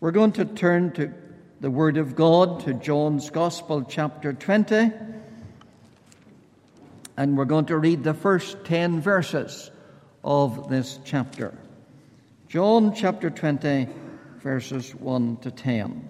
We're going to turn to the Word of God, to John's Gospel, chapter 20, and we're going to read the first 10 verses of this chapter. John chapter 20, verses 1 to 10.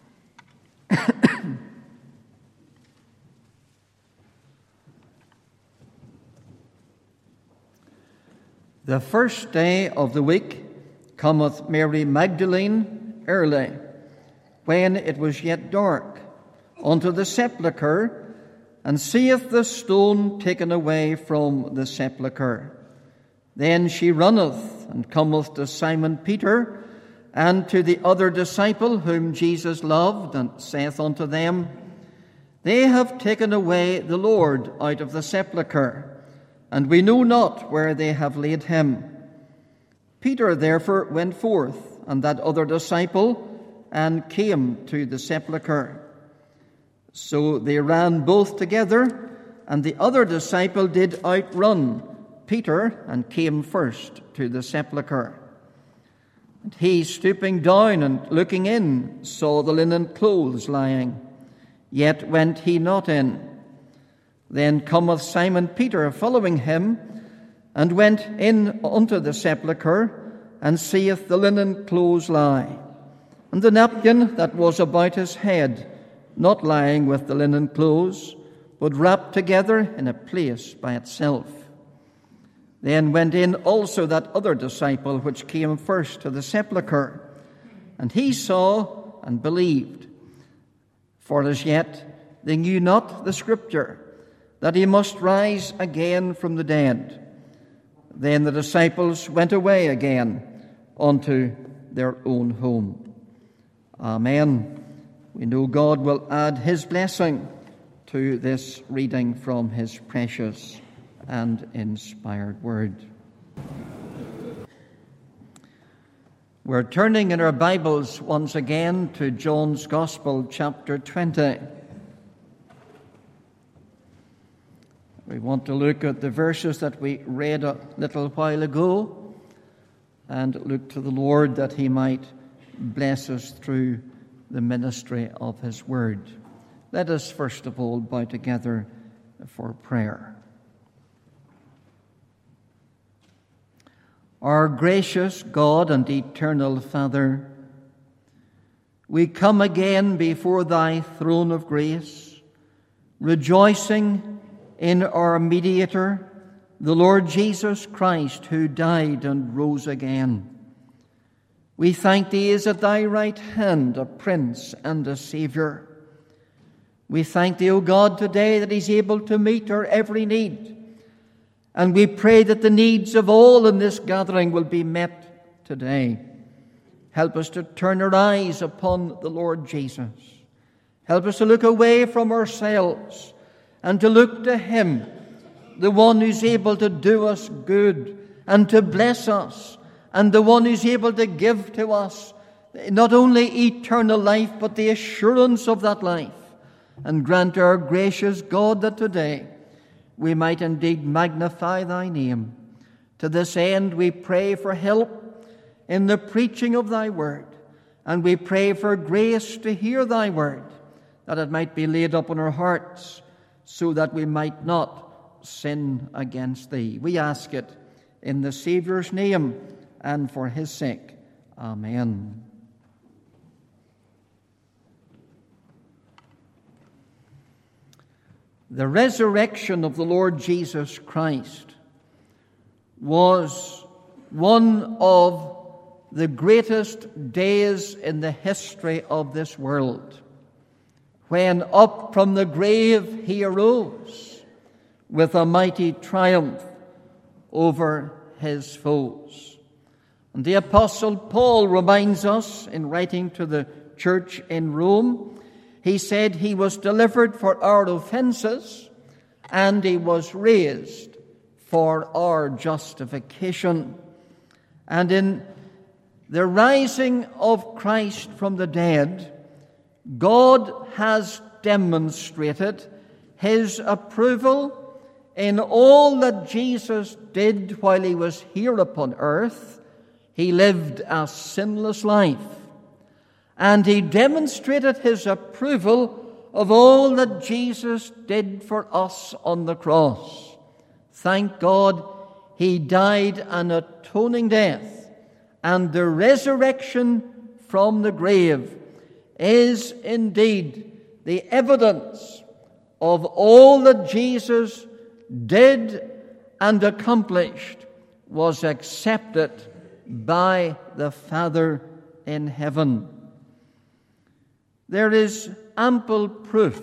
The first day of the week cometh Mary Magdalene early, when it was yet dark, unto the sepulchre, and seeth the stone taken away from the sepulchre. Then she runneth, and cometh to Simon Peter, and to the other disciple whom Jesus loved, and saith unto them, They have taken away the Lord out of the sepulchre, and we know not where they have laid him. Peter therefore went forth, and that other disciple, and came to the sepulchre. So they ran both together, and the other disciple did outrun Peter, and came first to the sepulchre. And he, stooping down and looking in, saw the linen clothes lying, yet went he not in. Then cometh Simon Peter following him, and went in unto the sepulchre, and seeth the linen clothes lie, and the napkin that was about his head, not lying with the linen clothes, but wrapped together in a place by itself. Then went in also that other disciple which came first to the sepulchre, and he saw and believed. For as yet they knew not the Scripture, that he must rise again from the dead. Then the disciples went away again unto their own home. Amen. We know God will add his blessing to this reading from his precious and inspired word. We're turning in our Bibles once again to John's Gospel, chapter 20. We want to look at the verses that we read a little while ago, and look to the Lord that he might bless us through the ministry of his word. Let us first of all bow together for prayer. Our gracious God and eternal Father, we come again before thy throne of grace, rejoicing in our mediator, the Lord Jesus Christ, who died and rose again. We thank thee is at thy right hand a Prince and a Saviour. We thank thee, O God, today that he's able to meet our every need. And we pray that the needs of all in this gathering will be met today. Help us to turn our eyes upon the Lord Jesus. Help us to look away from ourselves and to look to him, the one who's able to do us good and to bless us, and the one who's able to give to us not only eternal life, but the assurance of that life. And grant our gracious God that today we might indeed magnify thy name. To this end we pray for help in the preaching of thy word, and we pray for grace to hear thy word, that it might be laid up on our hearts, so that we might not sin against thee. We ask it in the Saviour's name and for his sake. Amen. The resurrection of the Lord Jesus Christ was one of the greatest days in the history of this world, when up from the grave he arose with a mighty triumph over his foes. And the Apostle Paul reminds us in writing to the church in Rome, he said he was delivered for our offenses and he was raised for our justification. And in the rising of Christ from the dead, God has demonstrated his approval in all that Jesus did while he was here upon earth. He lived a sinless life. and he demonstrated his approval of all that Jesus did for us on the cross. Thank God he died an atoning death, and the resurrection from the grave is indeed the evidence of all that Jesus did and accomplished was accepted by the Father in heaven. There is ample proof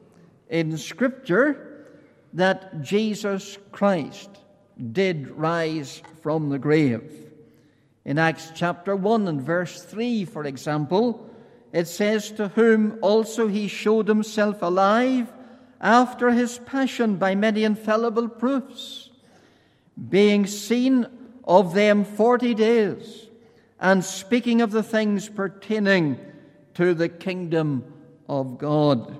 in Scripture that Jesus Christ did rise from the grave. In Acts chapter 1 and verse 3, for example, it says, "To whom also he showed himself alive after his passion by many infallible proofs, being seen of them 40 days, and speaking of the things pertaining to the kingdom of God."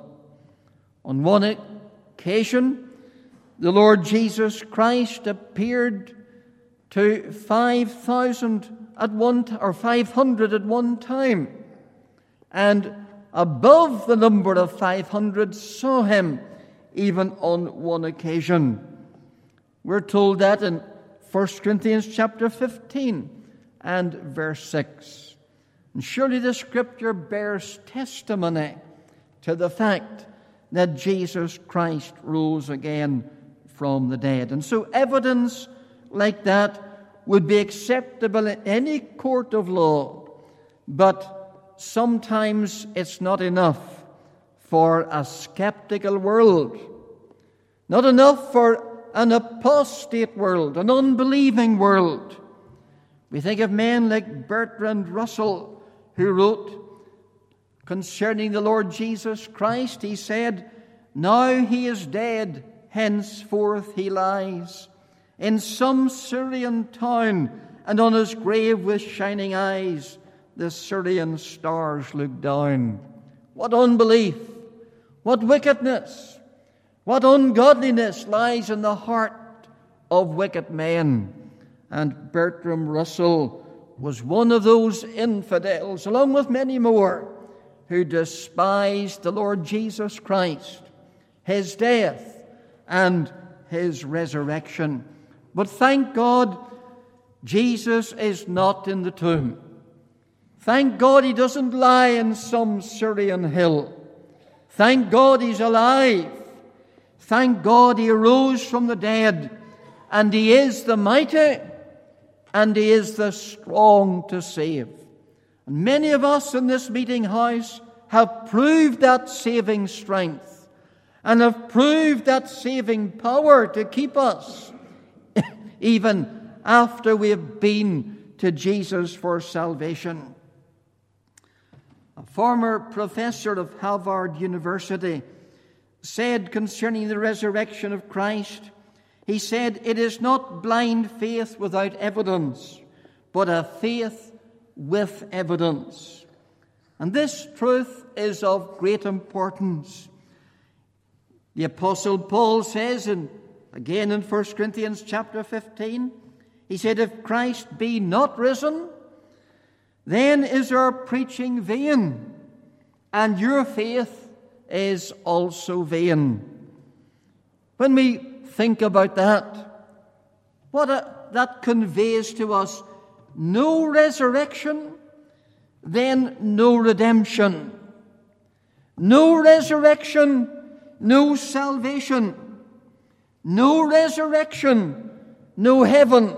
On one occasion, the Lord Jesus Christ appeared to 5,000 at one or 500 at one time, and above the number of 500 saw him even on one occasion. We're told that in 1 Corinthians chapter 15 and verse 6. And surely the Scripture bears testimony to the fact that Jesus Christ rose again from the dead. And so evidence like that would be acceptable in any court of law, but sometimes it's not enough for a skeptical world, not enough for an apostate world, an unbelieving world. We think of men like Bertrand Russell, who wrote concerning the Lord Jesus Christ. He said, "Now he is dead, henceforth he lies in some Syrian town, and on his grave with shining eyes the Syrian stars look down." What unbelief, what wickedness, what ungodliness lies in the heart of wicked men. And Bertrand Russell was one of those infidels, along with many more, who despised the Lord Jesus Christ, his death, and his resurrection. But thank God, Jesus is not in the tomb. Thank God he doesn't lie in some Syrian hill. Thank God he's alive. Thank God he arose from the dead, and he is the mighty, and he is the strong to save. And many of us in this meeting house have proved that saving strength, and have proved that saving power to keep us even after we have been to Jesus for salvation. A former professor of Harvard University said concerning the resurrection of Christ, he said, "It is not blind faith without evidence, but a faith with evidence." And this truth is of great importance. The Apostle Paul says, again in 1 Corinthians chapter 15, he said, "If Christ be not risen, then is our preaching vain, and your faith is also vain." When we think about that, that conveys to us no resurrection, then no redemption. No resurrection, no salvation. No resurrection, no heaven.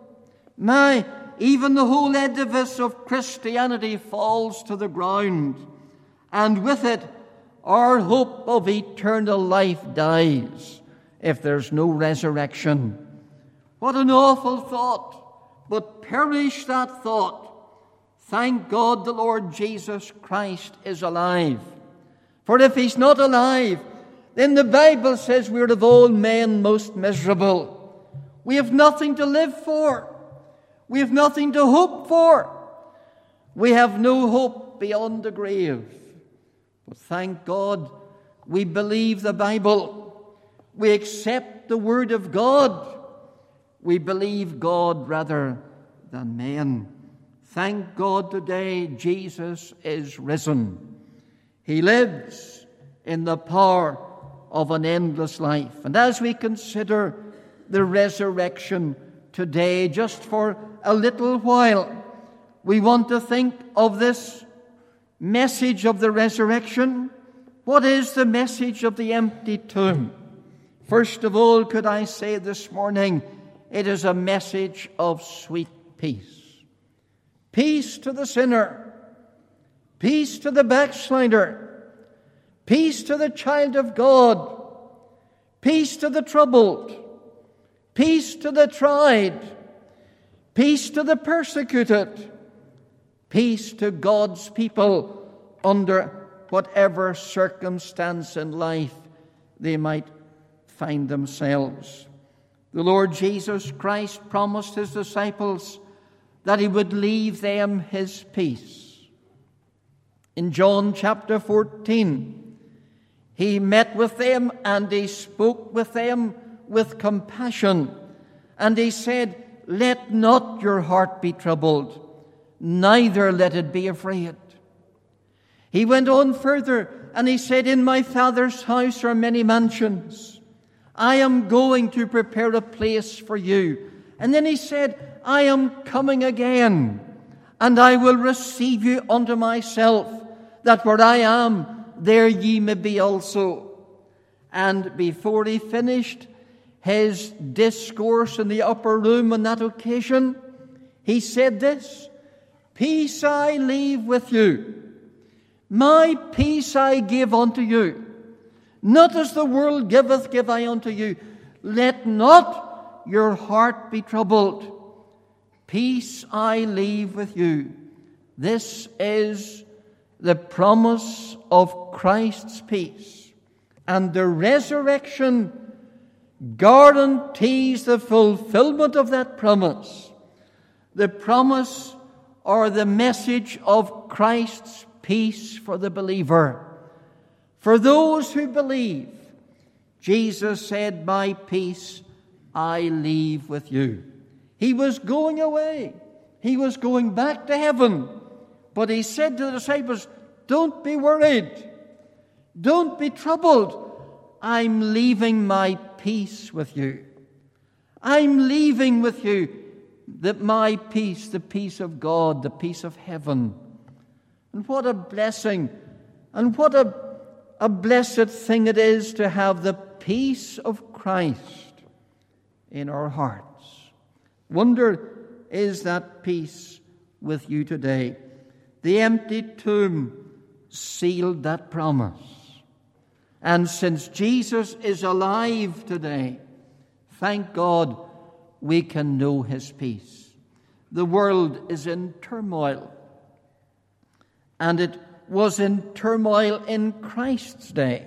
Even the whole edifice of Christianity falls to the ground, and with it our hope of eternal life dies if there's no resurrection. What an awful thought, but perish that thought. Thank God the Lord Jesus Christ is alive. For if he's not alive, then the Bible says we're of all men most miserable. We have nothing to live for. We have nothing to hope for. We have no hope beyond the grave. But thank God we believe the Bible. We accept the Word of God. We believe God rather than men. Thank God today Jesus is risen. He lives in the power of an endless life. And as we consider the resurrection today, just for a little while, we want to think of this message of the resurrection. What is the message of the empty tomb? First of all, could I say this morning, it is a message of sweet peace. Peace to the sinner, peace to the backslider, peace to the child of God, peace to the troubled, peace to the tried, peace to the persecuted, peace to God's people under whatever circumstance in life they might find themselves. The Lord Jesus Christ promised his disciples that he would leave them his peace. In John chapter 14, he met with them and he spoke with them with compassion. And he said, "Let not your heart be troubled, neither let it be afraid." He went on further and he said, "In my Father's house are many mansions. I am going to prepare a place for you." And then he said, "I am coming again, and I will receive you unto myself, that where I am, there ye may be also." And before he finished his discourse in the upper room on that occasion, he said this, "Peace I leave with you. My peace I give unto you. Not as the world giveth, give I unto you. Let not your heart be troubled. Peace I leave with you." This is the promise of Christ's peace. And the resurrection guarantees the fulfillment of that promise. The promise or the message of Christ's peace for the believer. For those who believe, Jesus said, "My peace I leave with you." He was going away. He was going back to heaven. But he said to the disciples, "Don't be worried. Don't be troubled. I'm leaving my peace with you. I'm leaving with you my peace, the peace of God, the peace of heaven." And what a blessing and what a blessed thing it is to have the peace of Christ in our hearts. Wonder, is that peace with you today? The empty tomb sealed that promise. And since Jesus is alive today, thank God we can know his peace. The world is in turmoil. And it was in turmoil in Christ's day.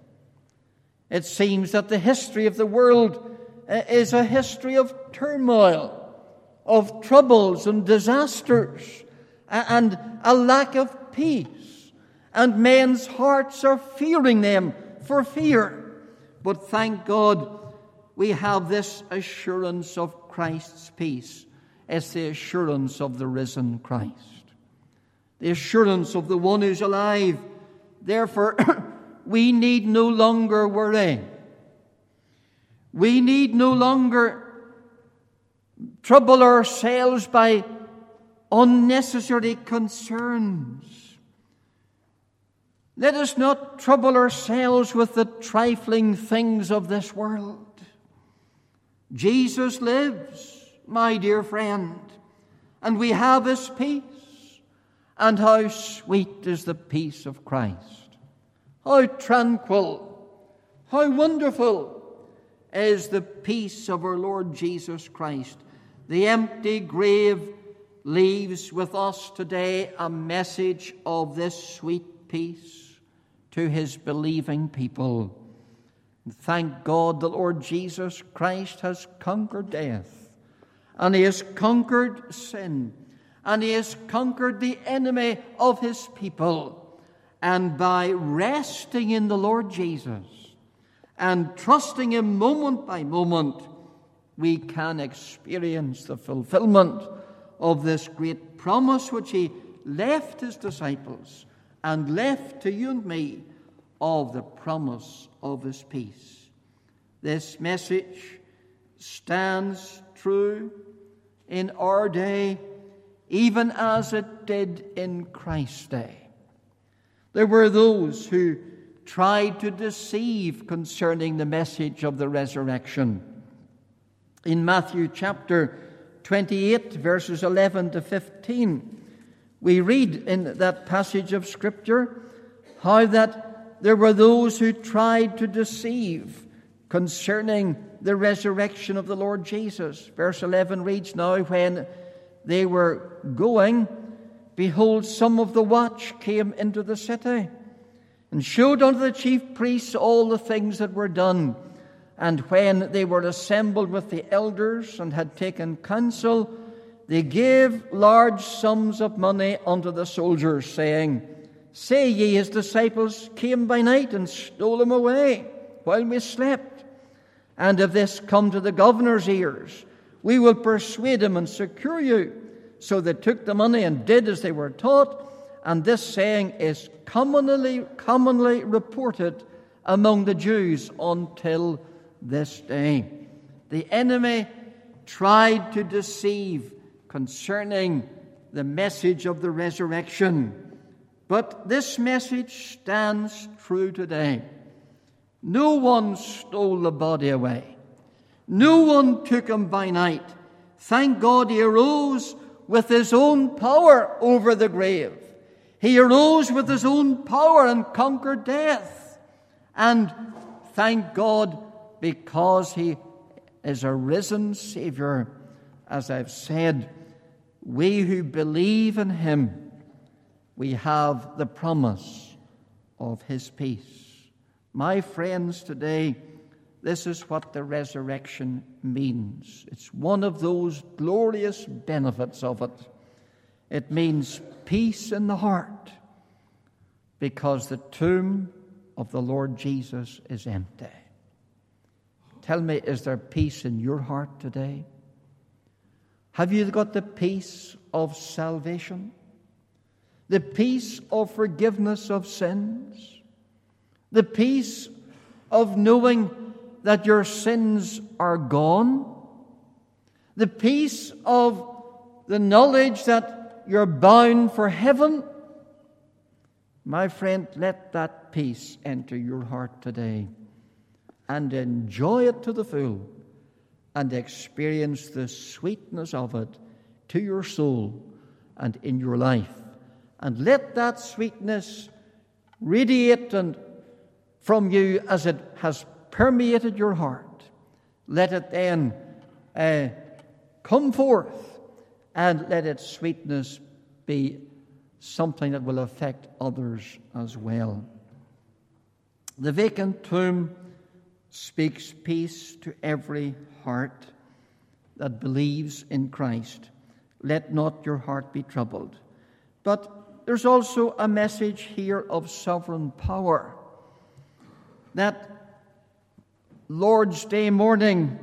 It seems that the history of the world is a history of turmoil, of troubles and disasters, and a lack of peace. And men's hearts are fearing them for fear. But thank God we have this assurance of Christ's peace. It's the assurance of the risen Christ. The assurance of the one who's alive. Therefore, we need no longer worry. We need no longer trouble ourselves by unnecessary concerns. Let us not trouble ourselves with the trifling things of this world. Jesus lives, my dear friend, and we have his peace. And how sweet is the peace of Christ. How tranquil, how wonderful is the peace of our Lord Jesus Christ. The empty grave leaves with us today a message of this sweet peace to his believing people. And thank God the Lord Jesus Christ has conquered death, and he has conquered sin, and he has conquered the enemy of his people. And by resting in the Lord Jesus and trusting him moment by moment, we can experience the fulfillment of this great promise which he left his disciples and left to you and me of the promise of his peace. This message stands true in our day, even as it did in Christ's day. There were those who tried to deceive concerning the message of the resurrection. In Matthew chapter 28, verses 11 to 15, we read in that passage of Scripture how that there were those who tried to deceive concerning the resurrection of the Lord Jesus. Verse 11 reads, "Now when they were going, behold, some of the watch came into the city, and showed unto the chief priests all the things that were done. And when they were assembled with the elders and had taken counsel, they gave large sums of money unto the soldiers, saying, Say ye, his disciples came by night and stole him away while we slept. And if this come to the governor's ears, we will persuade him and secure you. So they took the money and did as they were taught. And this saying is commonly reported among the Jews until this day." The enemy tried to deceive concerning the message of the resurrection. But this message stands true today. No one stole the body away. No one took him by night. Thank God he arose with his own power over the grave. He arose with his own power and conquered death. And thank God, because he is a risen Savior, as I've said, we who believe in him, we have the promise of his peace. My friends, today, this is what the resurrection means. It's one of those glorious benefits of it. It means peace in the heart, because the tomb of the Lord Jesus is empty. Tell me, is there peace in your heart today? Have you got the peace of salvation? The peace of forgiveness of sins? The peace of knowing that your sins are gone? The peace of the knowledge that you're bound for heaven? My friend, let that peace enter your heart today and enjoy it to the full and experience the sweetness of it to your soul and in your life. And let that sweetness radiate from you as it has permeated your heart. Let it then come forth, and let its sweetness be something that will affect others as well. The vacant tomb speaks peace to every heart that believes in Christ. Let not your heart be troubled. But there's also a message here of sovereign power. That Lord's Day morning,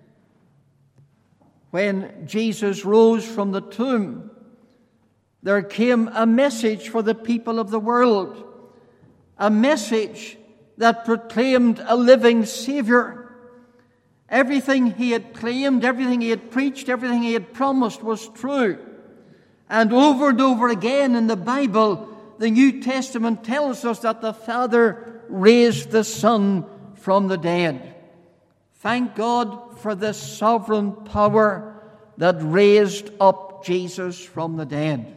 when Jesus rose from the tomb, there came a message for the people of the world, a message that proclaimed a living Savior. Everything he had claimed, everything he had preached, everything he had promised was true. And over again in the Bible, the New Testament tells us that the Father raised the Son from the dead. Thank God for the sovereign power that raised up Jesus from the dead.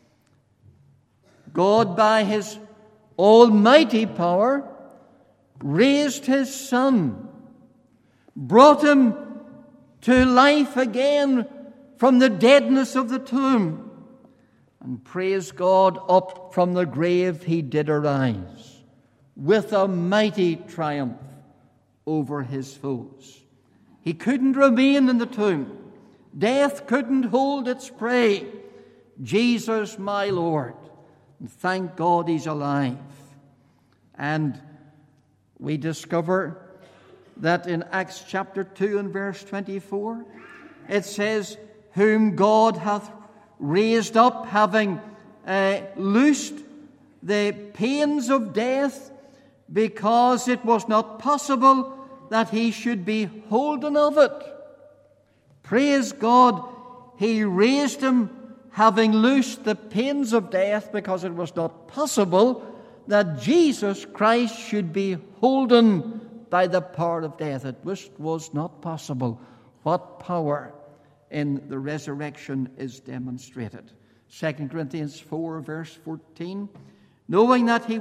God, by his almighty power, raised his Son, brought him to life again from the deadness of the tomb, and praise God, up from the grave he did arise with a mighty triumph over his foes. He couldn't remain in the tomb. Death couldn't hold its prey. Jesus, my Lord. And thank God he's alive. And we discover that in Acts chapter 2 and verse 24, it says, whom God hath raised up, having loosed the pains of death, because it was not possible that he should be holden of it. Praise God, he raised him, having loosed the pains of death, because it was not possible that Jesus Christ should be holden by the power of death. It was not possible. What power in the resurrection is demonstrated? 2 Corinthians 4, verse 14. Knowing that he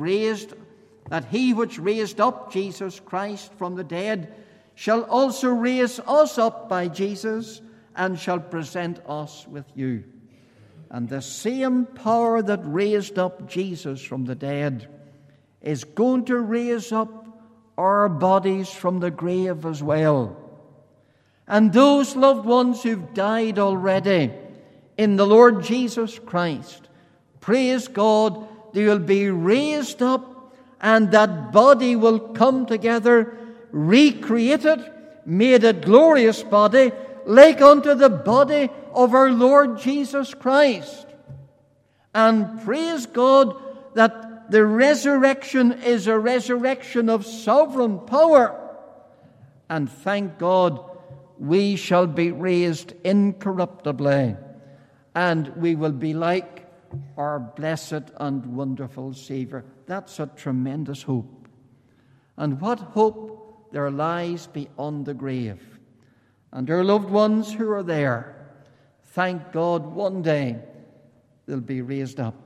which raised up Jesus Christ from the dead shall also raise us up by Jesus, and shall present us with you. And the same power that raised up Jesus from the dead is going to raise up our bodies from the grave as well. And those loved ones who've died already in the Lord Jesus Christ, praise God, they will be raised up, and that body will come together, recreated, made a glorious body, like unto the body of our Lord Jesus Christ. And praise God that the resurrection is a resurrection of sovereign power. And thank God we shall be raised incorruptibly, and we will be like our blessed and wonderful Savior. That's a tremendous hope. And what hope there lies beyond the grave. And our loved ones who are there, thank God, one day they'll be raised up.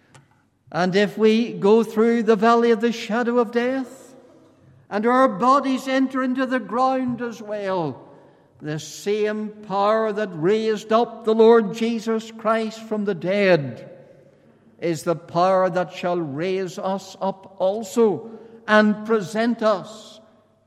And if we go through the valley of the shadow of death, and our bodies enter into the ground as well, the same power that raised up the Lord Jesus Christ from the dead is the power that shall raise us up also and present us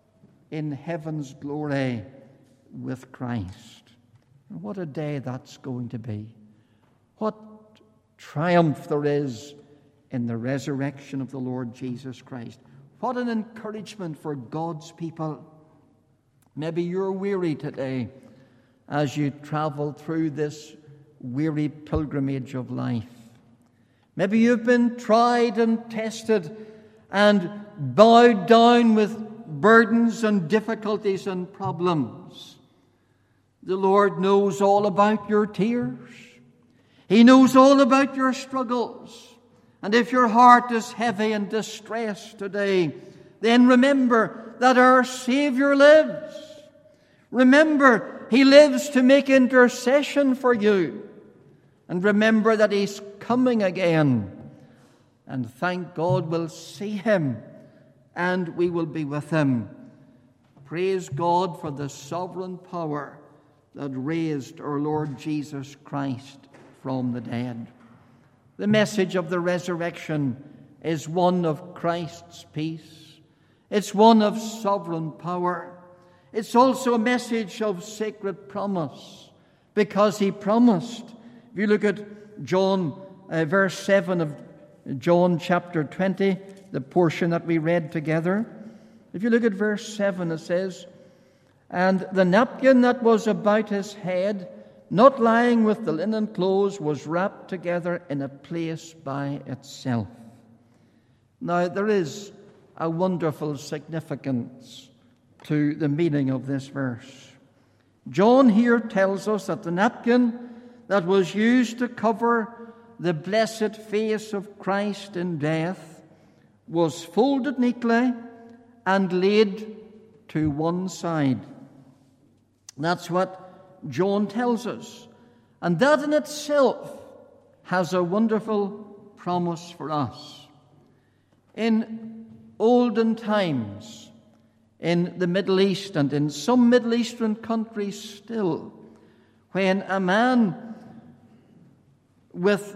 in heaven's glory with Christ. And what a day that's going to be. What triumph there is in the resurrection of the Lord Jesus Christ. What an encouragement for God's people. Maybe you're weary today as you travel through this weary pilgrimage of life. Maybe you've been tried and tested and bowed down with burdens and difficulties and problems. The Lord knows all about your tears. He knows all about your struggles. And if your heart is heavy and distressed today, then remember that our Savior lives. Remember, He lives to make intercession for you. And remember that He's coming again. And thank God we'll see Him and we will be with Him. Praise God for the sovereign power that raised our Lord Jesus Christ from the dead. The message of the resurrection is one of Christ's peace. It's one of sovereign power. It's also a message of sacred promise, because He promised. If you look at John, verse 7 of John chapter 20, the portion that we read together. If you look at verse 7, it says, "And the napkin that was about his head, not lying with the linen clothes, was wrapped together in a place by itself." Now, there is a wonderful significance to the meaning of this verse. John here tells us that the napkin that was used to cover the blessed face of Christ in death was folded neatly and laid to one side. That's what John tells us. And that in itself has a wonderful promise for us. In olden times, in the Middle East and in some Middle Eastern countries still, when a man with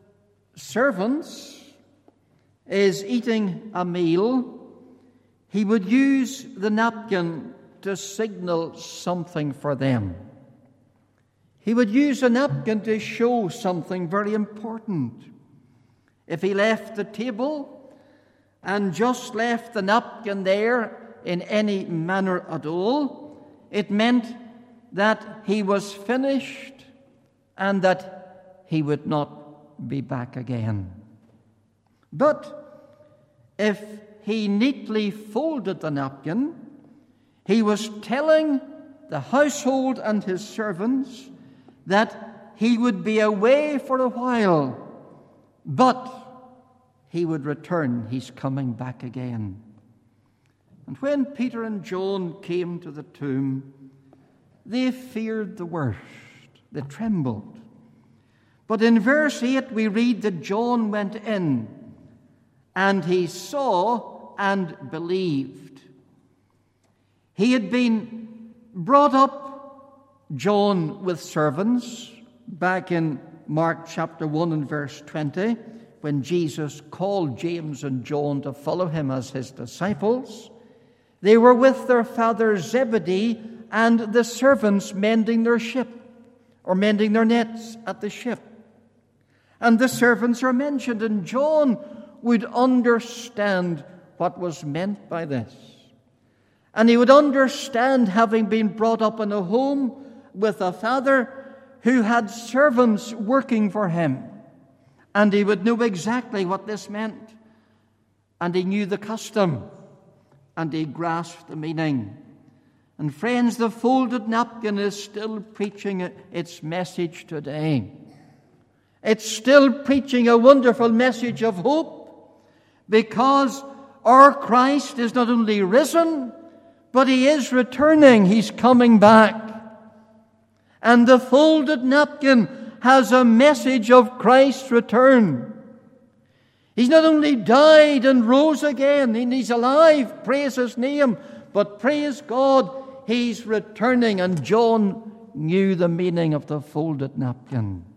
servants is eating a meal, he would use the napkin to signal something for them. He would use a napkin to show something very important. If he left the table and just left the napkin there in any manner at all, it meant that he was finished and that he would not be back again. But if he neatly folded the napkin, he was telling the household and his servants that he would be away for a while, but he would return. He's coming back again. And when Peter and John came to the tomb, they feared the worst. They trembled. But in verse 8 we read that John went in, and he saw and believed. He had been brought up, John, with servants, back in Mark chapter 1 and verse 20, when Jesus called James and John to follow him as his disciples. They were with their father Zebedee and the servants mending their ship, or mending their nets at the ship. And the servants are mentioned, and John would understand what was meant by this. And he would understand, having been brought up in a home with a father who had servants working for him. And he would know exactly what this meant. And he knew the custom. And he grasped the meaning. And friends, the folded napkin is still preaching its message today. It's still preaching a wonderful message of hope, because our Christ is not only risen, but he is returning. He's coming back. And the folded napkin has a message of Christ's return. He's not only died and rose again, and he's alive, praise his name, but praise God, he's returning. And John knew the meaning of the folded napkin.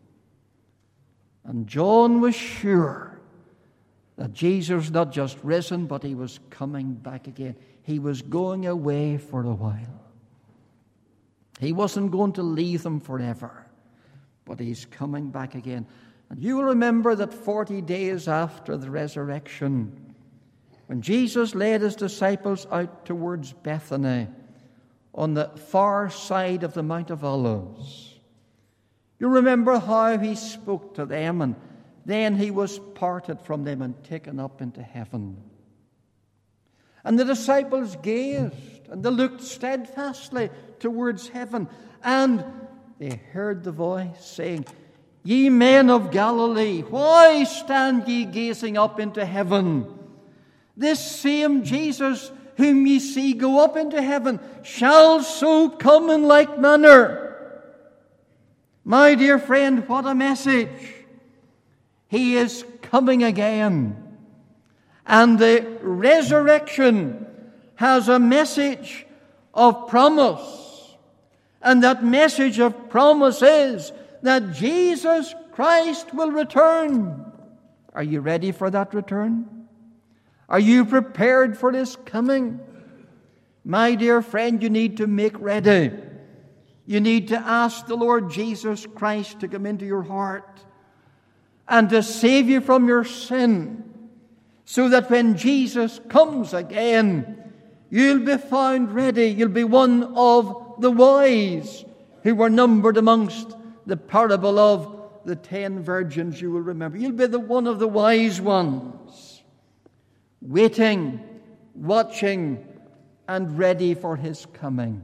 And John was sure that Jesus was not just risen, but he was coming back again. He was going away for a while. He wasn't going to leave them forever, but he's coming back again. And you will remember that 40 days after the resurrection, when Jesus led his disciples out towards Bethany on the far side of the Mount of Olives, you remember how he spoke to them, and then he was parted from them and taken up into heaven. And the disciples gazed, and they looked steadfastly towards heaven, and they heard the voice saying, "Ye men of Galilee, why stand ye gazing up into heaven? This same Jesus whom ye see go up into heaven shall so come in like manner." My dear friend, what a message! He is coming again. And the resurrection has a message of promise. And that message of promise is that Jesus Christ will return. Are you ready for that return? Are you prepared for his coming? My dear friend, you need to make ready. You need to ask the Lord Jesus Christ to come into your heart and to save you from your sin, so that when Jesus comes again, you'll be found ready. You'll be one of the wise who were numbered amongst the parable of the 10 virgins, you will remember. You'll be one of the wise ones, waiting, watching, and ready for his coming.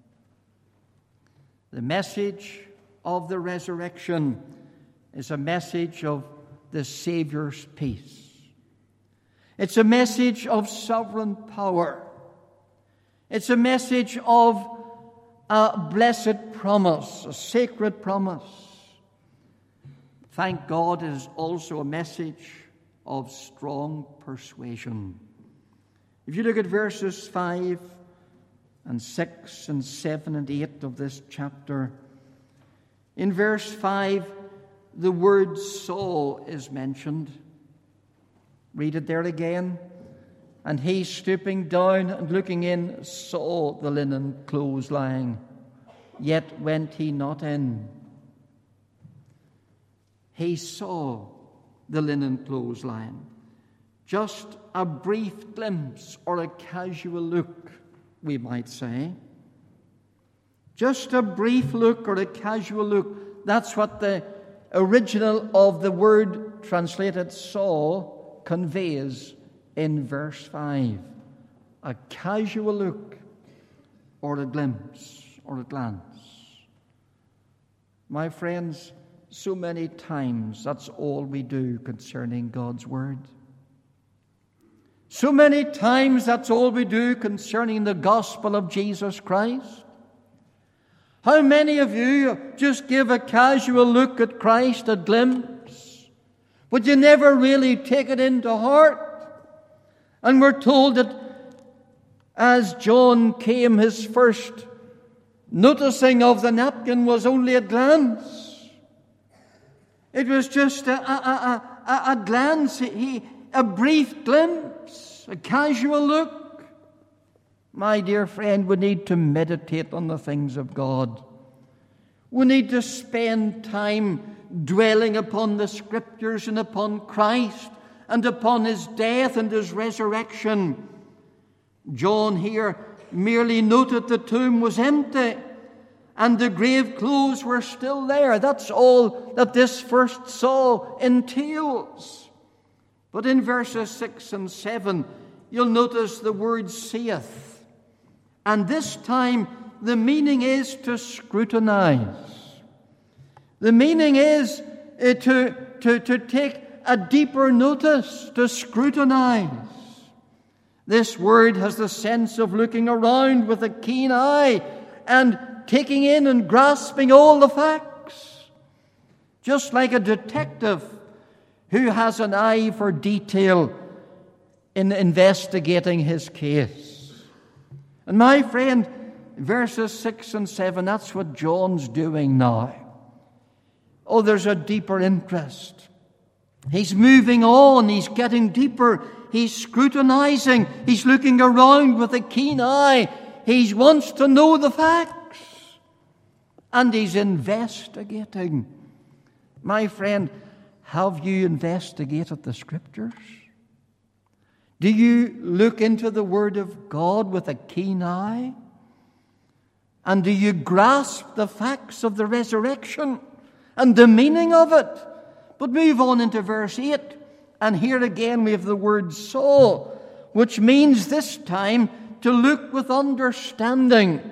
The message of the resurrection is a message of the Savior's peace. It's a message of sovereign power. It's a message of a blessed promise, a sacred promise. Thank God, it is also a message of strong persuasion. If you look at verses 5 and 6 and 7 and 8 of this chapter, in verse 5, the word saw is mentioned. Read it there again. And he, stooping down and looking in, saw the linen clothes lying, yet went he not in. He saw the linen clothes lying. Just a brief glimpse or a casual look, we might say. Just a brief look or a casual look. That's what the original of the word translated saw conveys in verse 5. A casual look, or a glimpse, or a glance. My friends, so many times that's all we do concerning God's Word. So many times that's all we do concerning the gospel of Jesus Christ. How many of you just give a casual look at Christ, a glimpse, but you never really take it into heart? And we're told that as John came, his first noticing of the napkin was only a glance. It was just a glance, a brief glimpse, a casual look. My dear friend, we need to meditate on the things of God. We need to spend time dwelling upon the Scriptures and upon Christ and upon His death and His resurrection. John here merely noted the tomb was empty and the grave clothes were still there. That's all that this first saw entails. But in verses 6 and 7, you'll notice the word seeth. And this time, the meaning is to scrutinize. The meaning is to take a deeper notice, to scrutinize. This word has the sense of looking around with a keen eye and taking in and grasping all the facts. Just like a detective who has an eye for detail in investigating his case. And my friend, verses 6 and 7, that's what John's doing now. Oh, there's a deeper interest. He's moving on. He's getting deeper. He's scrutinizing. He's looking around with a keen eye. He wants to know the facts. And he's investigating. My friend, have you investigated the Scriptures? Do you look into the Word of God with a keen eye? And do you grasp the facts of the resurrection and the meaning of it? But move on into verse 8. And here again we have the word saw, which means this time to look with understanding.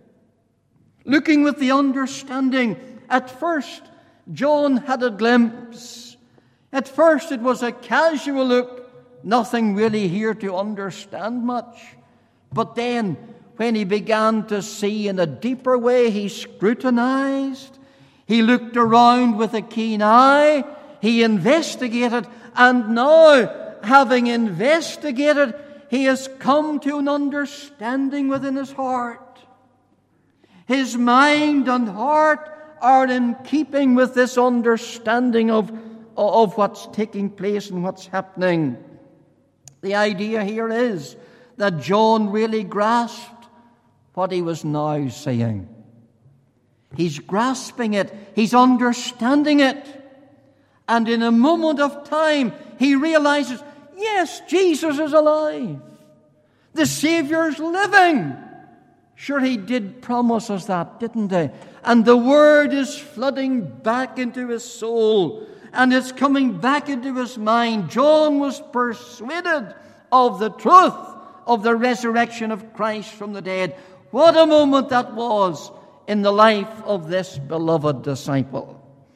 Looking with the understanding. At first, John had a glimpse. At first it was a casual look. Nothing really here to understand much. But then, when he began to see in a deeper way, he scrutinized. He looked around with a keen eye. He investigated. And now, having investigated, he has come to an understanding within his heart. His mind and heart are in keeping with this understanding of what's taking place and what's happening. The idea here is that John really grasped what he was now saying. He's grasping it. He's understanding it. And in a moment of time, he realizes, yes, Jesus is alive. The Savior's living. Sure, he did promise us that, didn't he? And the Word is flooding back into his soul. And it's coming back into his mind. John was persuaded of the truth of the resurrection of Christ from the dead. What a moment that was in the life of this beloved disciple.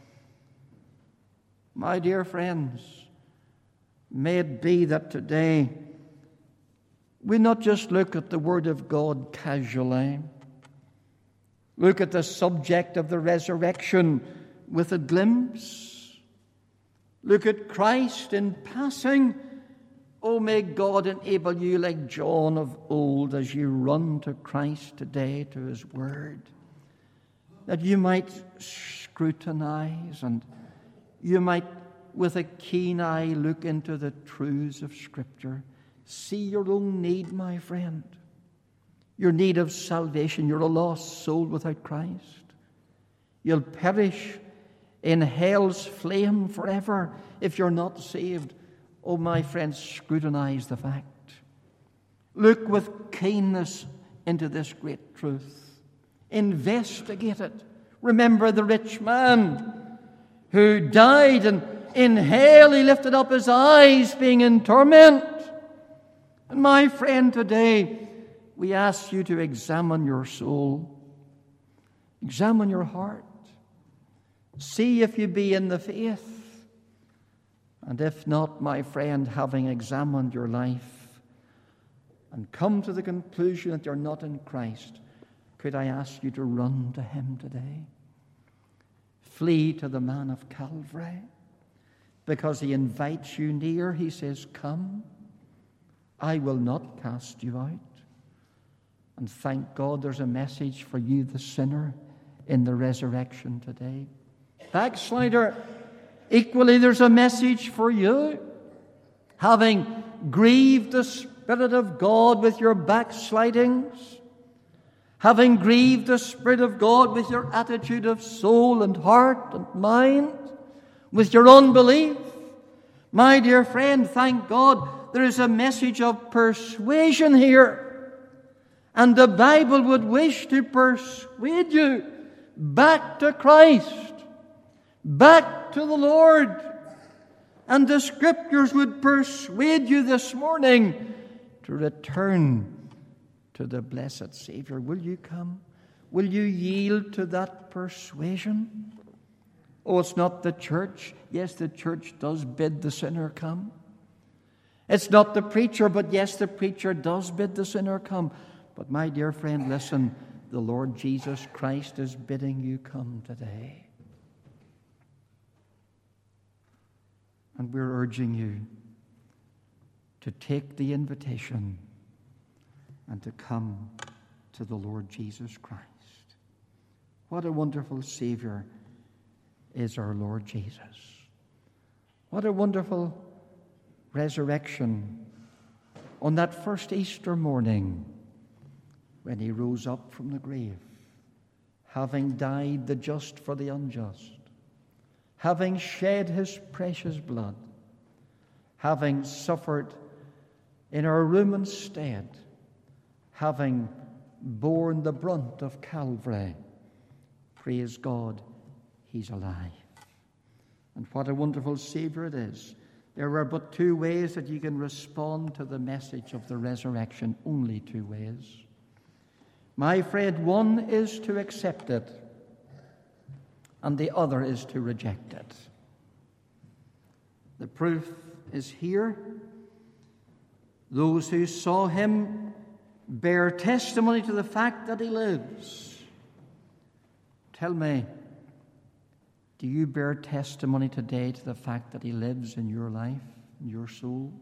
My dear friends, may it be that today we not just look at the Word of God casually, look at the subject of the resurrection with a glimpse, look at Christ in passing. Oh, may God enable you like John of old as you run to Christ today, to His Word, that you might scrutinize and you might, with a keen eye, look into the truths of Scripture. See your own need, my friend. Your need of salvation. You're a lost soul without Christ. You'll perish in hell's flame forever if you're not saved. Oh, my friends, scrutinize the fact. Look with keenness into this great truth. Investigate it. Remember the rich man who died, and in hell he lifted up his eyes, being in torment. And my friend, today we ask you to examine your soul, examine your heart, see if you be in the faith. And if not, my friend, having examined your life and come to the conclusion that you're not in Christ, could I ask you to run to him today? Flee to the man of Calvary, because he invites you near. He says, come, I will not cast you out. And thank God there's a message for you, the sinner, in the resurrection today. Backslider, equally there's a message for you. Having grieved the Spirit of God with your backslidings, having grieved the Spirit of God with your attitude of soul and heart and mind, with your unbelief, my dear friend, thank God there is a message of persuasion here. And the Bible would wish to persuade you back to Christ, back to the Lord. And the Scriptures would persuade you this morning to return to the blessed Savior. Will you come? Will you yield to that persuasion? Oh, it's not the church. Yes, the church does bid the sinner come. It's not the preacher, but yes, the preacher does bid the sinner come. But my dear friend, listen, the Lord Jesus Christ is bidding you come today. And we're urging you to take the invitation and to come to the Lord Jesus Christ. What a wonderful Savior is our Lord Jesus. What a wonderful resurrection on that first Easter morning when he rose up from the grave, having died the just for the unjust, having shed his precious blood, having suffered in our room instead, having borne the brunt of Calvary. Praise God, he's alive. And what a wonderful Savior it is. There are but two ways that you can respond to the message of the resurrection. Only two ways. My friend, one is to accept it, and the other is to reject it. The proof is here. Those who saw him bear testimony to the fact that he lives. Tell me, do you bear testimony today to the fact that he lives in your life, in your soul?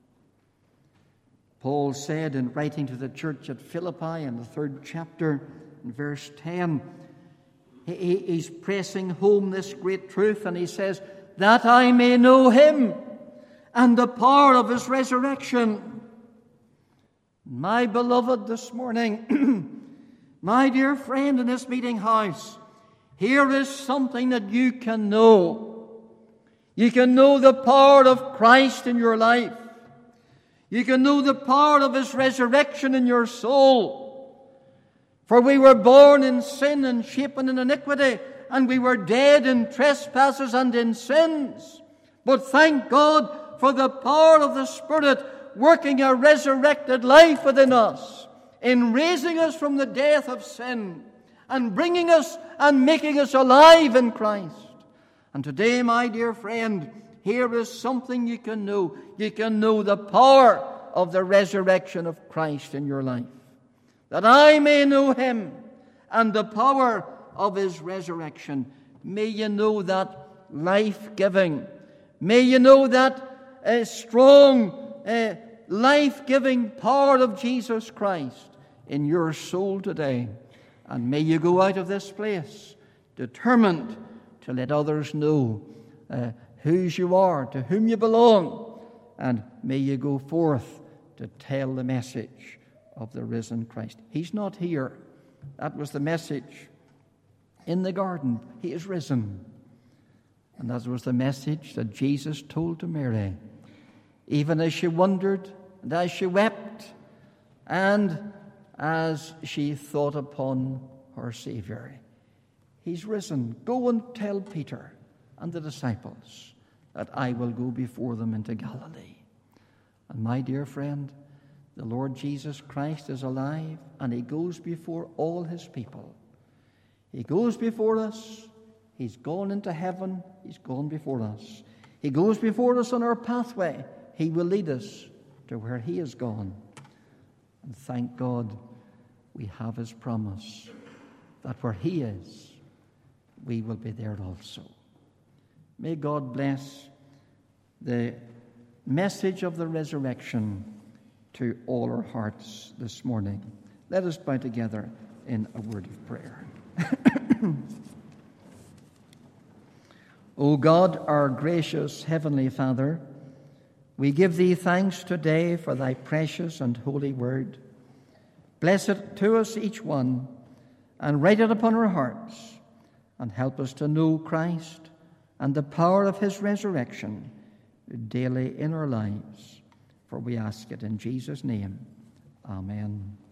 Paul said in writing to the church at Philippi in the 3rd chapter, in verse 10, he's pressing home this great truth, and he says, that I may know him and the power of his resurrection. My beloved, this morning, my dear friend in this meeting house, here is something that you can know. You can know the power of Christ in your life. You can know the power of his resurrection in your soul. For we were born in sin and shapen in iniquity, and we were dead in trespasses and in sins. But thank God for the power of the Spirit working a resurrected life within us, in raising us from the death of sin, and bringing us and making us alive in Christ. And today, my dear friend, here is something you can know. You can know the power of the resurrection of Christ in your life. That I may know him and the power of his resurrection. May you know that life-giving. May you know that strong, life-giving power of Jesus Christ in your soul today. And may you go out of this place determined to let others know whose you are, to whom you belong. And may you go forth to tell the message of the risen Christ. He's not here. That was the message in the garden. He is risen. And that was the message that Jesus told to Mary, even as she wondered and as she wept and as she thought upon her Savior. He's risen. Go and tell Peter and the disciples that I will go before them into Galilee. And my dear friend, the Lord Jesus Christ is alive, and he goes before all his people. He goes before us. He's gone into heaven. He's gone before us. He goes before us on our pathway. He will lead us to where he has gone. And thank God we have his promise that where he is, we will be there also. May God bless the message of the resurrection to all our hearts this morning. Let us bow together in a word of prayer. O God, our gracious Heavenly Father, we give thee thanks today for thy precious and holy word. Bless it to us each one, and write it upon our hearts, and help us to know Christ and the power of his resurrection daily in our lives. For we ask it in Jesus' name. Amen.